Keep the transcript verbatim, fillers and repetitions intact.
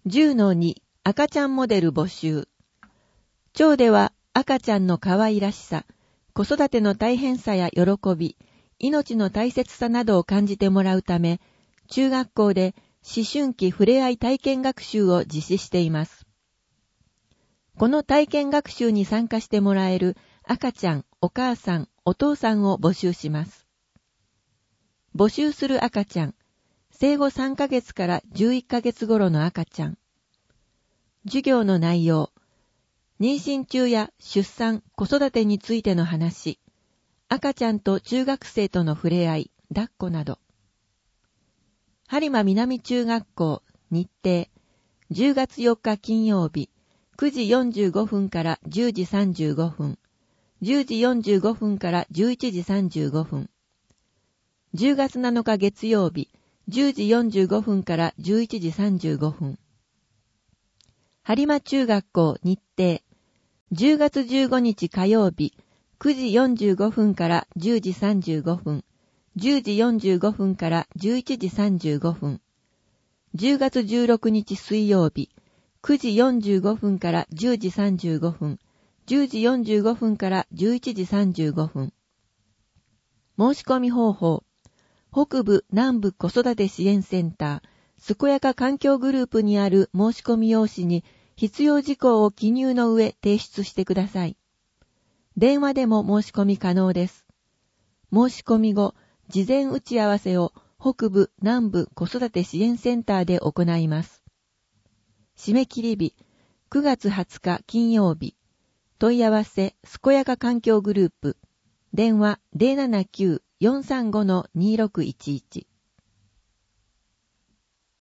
じゅうのに 赤ちゃんモデル募集。町では赤ちゃんの可愛らしさ、子育ての大変さや喜び、命の大切さなどを感じてもらうため、中学校で思春期ふれあい体験学習を実施しています。この体験学習に参加してもらえる赤ちゃん、お母さん、お父さんを募集します。募集する赤ちゃん、生後さんかげつからじゅういっかげつ頃の赤ちゃん。授業の内容、妊娠中や出産、子育てについての話、赤ちゃんと中学生との触れ合い、抱っこなど。播磨南中学校、日程、じゅうがつよっか金曜日、くじよんじゅうごふんからじゅうじさんじゅうごふん、じゅうじよんじゅうごふんからじゅういちじさんじゅうごふん、じゅうがつなのか月曜日、じゅうじよんじゅうごふんからじゅういちじさんじゅうごふん。播磨中学校日程、じゅうがつじゅうごにち火曜日、くじよんじゅうごふんからじゅうじさんじゅうごふん、じゅうじよんじゅうごふんからじゅういちじさんじゅうごふん。じゅうがつじゅうろくにち水曜日、くじよんじゅうごふんからじゅうじさんじゅうごふん、じゅうじよんじゅうごふんからじゅういちじさんじゅうごふん。申し込み方法、北部南部子育て支援センター、健やか環境グループにある申し込み用紙に必要事項を記入の上提出してください。電話でも申し込み可能です。申し込み後、事前打ち合わせを北部南部子育て支援センターで行います。締め切り日、くがつはつか金曜日。問い合わせ、健やか環境グループ。電話 ゼロななきゅう よんさんご にろくいちいち。